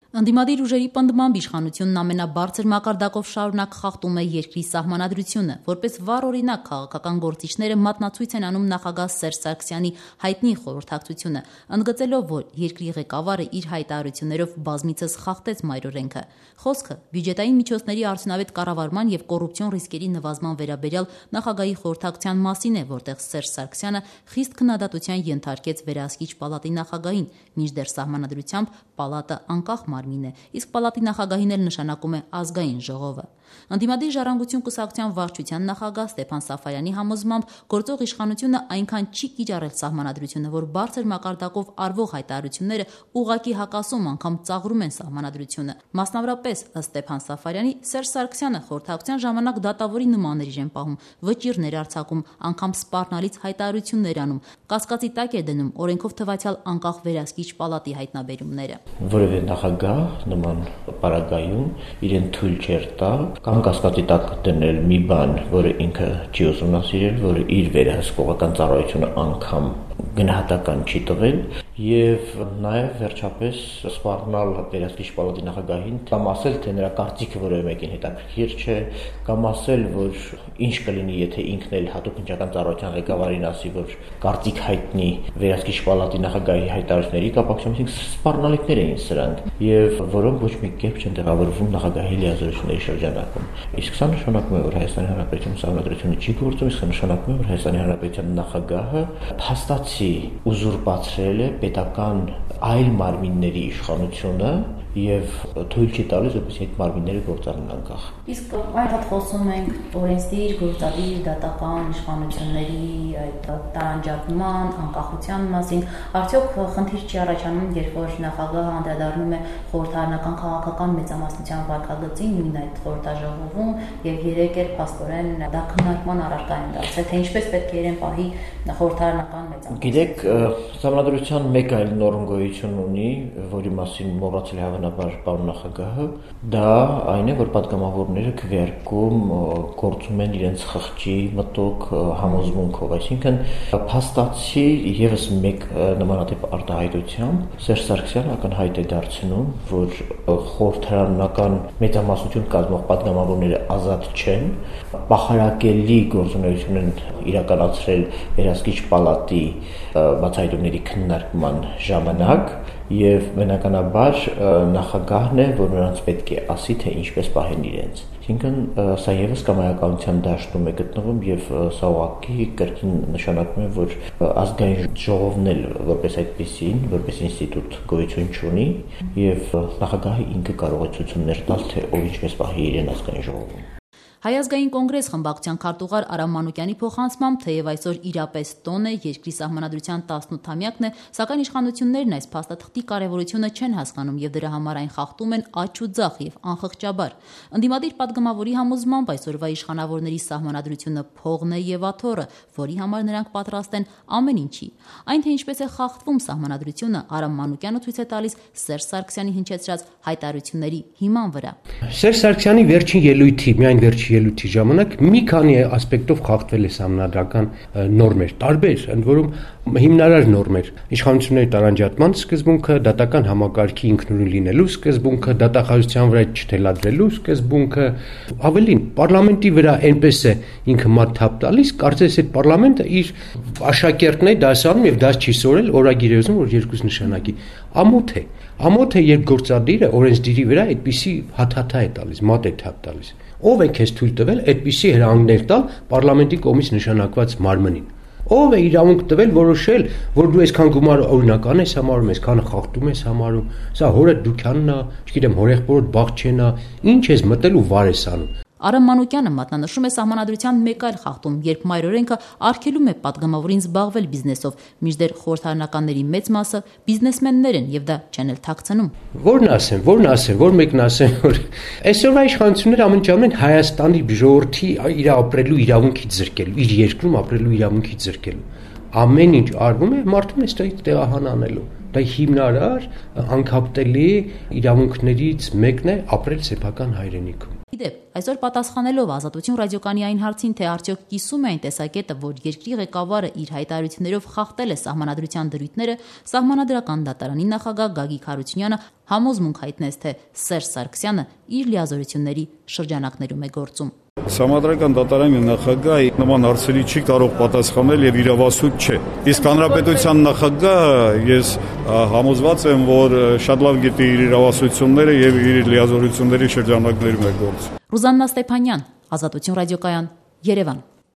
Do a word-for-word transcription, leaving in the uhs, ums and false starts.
Ընդդիմադիր ուժերի պնդմամբ իշխանությունն ամենաբարձր մակարդակով շարունակ խախտում է երկրի սահմանադրությունը, որպես վառ օրինակ քաղաքական գործիչները մատնացույց են անում նախագահ Սերժ Սարգսյանի հայտնի խորհրդակցությունը, ընդգծելով, որ երկրի ղեկավարը իր հայտարարություններով բազմիցս խախտեց մայրօրենքը։ Խոսքը բյուջետային միջոցների արդյունավետ կառավարման եւ կոռուպցիոն ռիսկերի նվազման վերաբերյալ նախագահի խորհրդակցության մասին է, որտեղ Սերժ Սարգսյանը խիստ քննադատության ենթարկեց վերահսկիչ պալատի նախագահին, մինչդեռ սահմանադրությամբ պալատը անկախ մարմին է, իսկ պալատի նախագահին էլ նշանակում է ազգային ժողովը։ Ընդդիմադիր ժառանգություն կուսակցության վարչության նախագահ Ստեփան Սաֆարյանի համոզմամբ գործող իշխանությունը այնքան չի կիրառել սահմանադրությունը, որ բարձր մակարդակով արվող հայտարարությունները ուղղակի հակասում անգամ ծաղրում են սահմանադրությունը։ Մասնավորապես, ըստ Ստեփան Սաֆարյանի, Սերժ Սարգսյանը խորհրդակցության ժամանակ դատավորի նմաններ իրեն պահում, վճիռներ արձակում, անգամ սպառնալից հայտարարություններ անում, կասկածի տակ է դնում օրենքով թվացյալ անկախ վերահսկիչ պալատի հայտնաբերումները։ Որևէ նախագահ նման պարագայում իրեն թույլ չէր տա կամ կասկածի տակ դնել մի բան, որը ինքը չի ուսումնասիրել, որը իր վերահսկողական ծառայությունը անգամ գնահատական չի տվել եւ նաեւ վերջապես սպառնալ վերահսկիչ պալատի նախագահին կամ ասել, թե նրա կարծիքը որևէ մեկին հետաքրքիր չէ, կամ ասել, որ ինչ կլինի, եթե ինքն էլ հատուկ քննչական ծառայության ղեկավարին ասի, որ կարծիք հայտնի վերահսկիչ պալատի նախագահի հայտարարությունների կապակցությամբ, սպառնալիքներ էին սրանք եւ որոնք ոչ մի կերպ չեն տեղավորվում նախագահի լիազորությունների շրջանակում։ Իսկ սա նշանակում է, որ Հայաստանի Հանրապետության սահմանադրությունը չի գործում, իսկ նշանակում է, որ Հայաստանի Հանրապետության նախագահը փաստացի ուզուրպացրել է պետական այլ մարմինների իշխանությունը եւ թույլ չի տալիս, որպեսզի այդ մարմինները գործարեն անկախ։ Իսկ այդքան խոսում ենք օրենսդիր, գործադիր, դատական իշխանությունների այդ տարանջատման, անկախության մասին, արդյոք խնդիր չի առաջանում, երբ որ նախագահը անդրադառնում է խորհրդարանական քաղաքական մեծամասնության վարքագծին նույն այդ խորհրդաժողովում եւ երեք էլ փաստորեն դա քննարկման առարկա են դարձել, թե ինչպես պետք է իրեն պահի խորհրդարանական մեծամասնությունը։ Գիտեք, սահմանադրության մեկ այլ նորմ գոյություն ունի, որի մասին մոռացել է բնաբար պարոն նախագահը, դա այն է, որ պատգամավորները քվեարկում գործում են իրենց խղճի մտոք համոզմունքով, այսինքն փաստացի եւս մեկ նմանատիպ արտահայտությամբ Սերժ Սարգսյանը ակնհայտ է դարձնում, որ խորհրդարանական մեծամասնություն կազմող պատգամավորները ազատ չեն, պախարակելի գործունեություն են իրականացրել վերահսկիչ պալատի բացահայտումների քննարկման ժամանակ եւ բնականաբար նախագահն է, որ նրանց պետք է ասի, թե ինչպես պահեն իրենց։ Այսինքն սա եւս կամայականության դաշտում է գտնվում եւ սա ուղղակի կրկին նշանակում է, որ ազգային ժողովն էլ որպես այդպեսին, որպես ինստիտուտ գոյություն չունի եւ նախագահը ինքը կարող է ցույցներ տալ, թե ով ինչպես պահի իրեն ազգային ժողովում։ Հայ ազգային կոնգրես խմբակցության քարտուղար Արամ Մանուկյանի փոխանցմամբ, թեև այսօր իրապես տոն է, երկրի սահմանադրության տասնութամյակն է, սակայն իշխանություններն այս փաստաթղթի կարևորությունը չեն հասկանում եւ դրա համար այն խախտում են աջ ու ձախ եւ անխղճաբար։ Ընդդիմադիր պատգամավորի համոզմամբ այսօրվա իշխանավորների սահմանադրությունը փողն է եւ աթոռը, որի համար նրանք պատրաստ են ամեն ինչի։ Այն թե ինչպես է խախտվում սահմանադրությունը, Արամ Մանուկյանը ցույց է տալիս Սերժ Սարգսյանի հնչեցրած հայտարարությունների հիման վրա։ Սերժ Սարգսյանի վերջին ելույթի, միայն վերջին ելույթի ժամանակ մի քանի ասպեկտով խախտվել է սահմանադրական նորմեր, տարբեր, ընդ որում հիմնարար նորմեր, իշխանությունների տարանջատման սկզբունքը, դատական համակարգի ինքնուրույն լինելու սկզբունքը, դատախազության վրա չթելադրելու սկզբունքը, ավելին, պարլամենտի վրա այնպես է ինքը մատ թափ տալիս, կարծես այդ պարլամենտը իր աշակերտն է դասանում եւ դաս չի սորել օրագիր է ուզում, որ երկուս նշանակի։ Ամոթ է, ամոթ է, երբ գործադիրը օրենսդիրի վրա այդպիսի հաթաթա է տալիս, մատ է թափ տալիս։ Ով է քեզ թույլ տվել այդպիսի հրահանգներ տալ պարլամենտի կողմից նշանակված մարմնին։ Ով է իրավունք տվել որոշել, որ դու այսքան գումար օրինական ես համարում, այսքանը խախտում ես համարում, սա հորդ դուքյանն է, չգիտեմ, հորեղբորդ բաղջենա, ինչ ես մտել ու վար ես անում։ Արամ Մանուկյանը մատնանշում է սահմանադրության մեկ այլ խախտում, երբ մայրօրենքը արգելում է պատգամավորին զբաղվել բիզնեսով, մինչդեռ խորհրդարանականների մեծ մասը բիզնեսմեններ են եւ դա չեն էլ թաքցնում։ Որն ասեմ, որն ասեմ, որ մեկն ասեմ, որ այսօրվա իշխանությունները ամենջանում են Հայաստանի ժողովրդի իր ապրելու իրավունքից զրկելու, իր երկրում ապրելու իրավունքից զրկելու։ Ամեն ինչ արվում է մարդուն էստի տեղահան անելու։ Դա հիմնարար, անկապտելի իրավունքներից մեկն է ապրել սեփական հայրենիքում։ Իդեպ Այսօր պատասխանելով Ազատություն ռադիոկայանի այն հարցին, թե արդյոք կիսում է այն տեսակետը, որ երկրի ղեկավարը իր հայտարարություններով խախտել է սահմանադրության դրույթները, Սահմանադրական դատարանի նախագահ Գագիկ Հարությունյանը համոզմունք հայտնեց, թե Սերժ Սարգսյանը իր լիազորությունների շրջանակներում է գործում։ Սահմանադրական դատարանի նախագահը նման հարցերի չի կարող պատասխանել եւ իրավասու չէ։ Իսկ հանրապետության նախագահը ես համոզված եմ, որ շատ լավ գիտի իր իրավասությունները եւ իր լիազորությունների շրջանակներում է գործում։ Ռուզաննա Ստեփանյան, Ազատություն ռադիոկայան, Երևան։